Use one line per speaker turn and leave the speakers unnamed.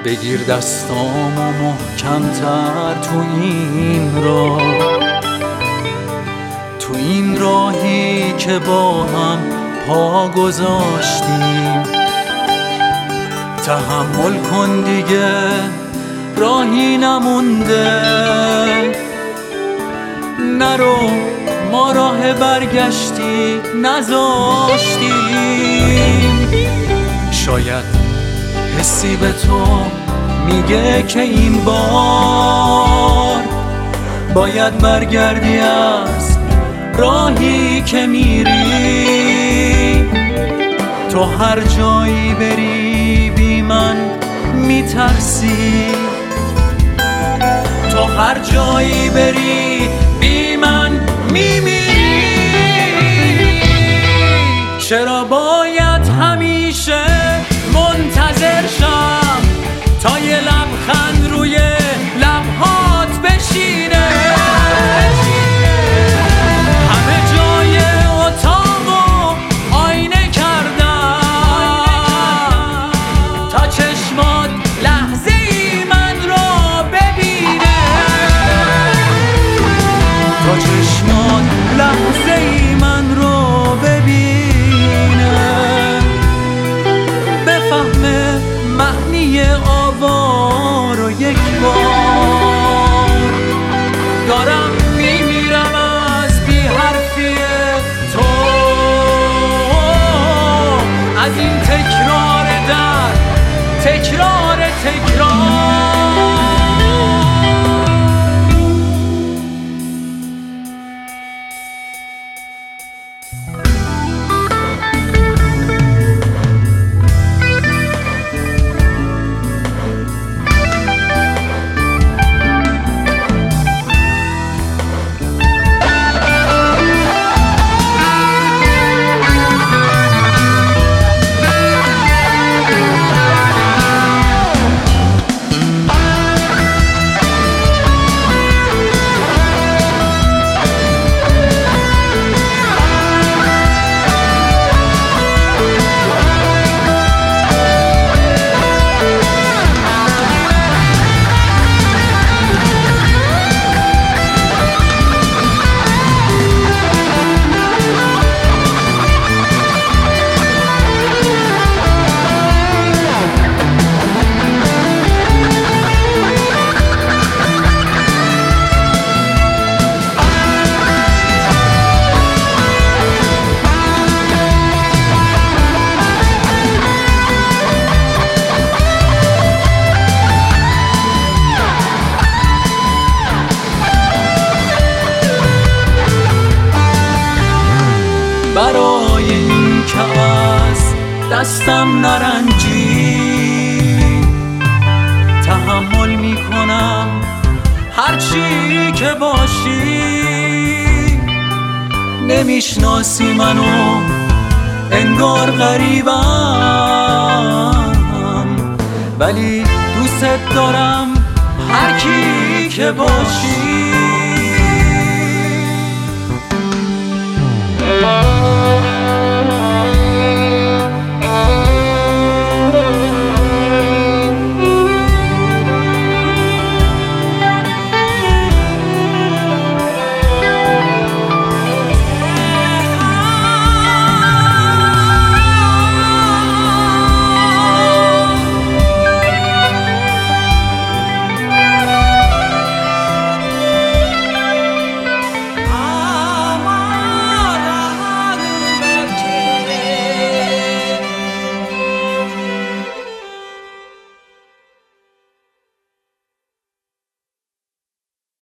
بگیر دستامو محکم‌تر تو این راهی که با هم پا گذاشتیم. تحمل کن دیگه، راهی نمونده، نرو، ما راه برگشتی نذاشتیم. شاید حسی به تو میگه که این بار باید برگردی از راهی که میری. تو هر جایی بری بی من میترسی، تو هر جایی بری بی من میمیری. چرا باید همیشه منتظر شم تا یه لبخند روی لبهات بشینه؟ همه جای اتاقو آینه کردم تا چشمات لحظه ای من رو ببینه، تا چشمات لحظه ای من رو ببینه، بفهمه معنی آوا رو یک بار. دارم میمیرم از بی حرفی تو، از این تکرار در تکرار. برای این که از دستم نرنجی، تحمل میکنم هرچی که باشی. نمیشناسی منو، انگار غریبم، ولی دوست دارم هر کی که باشی.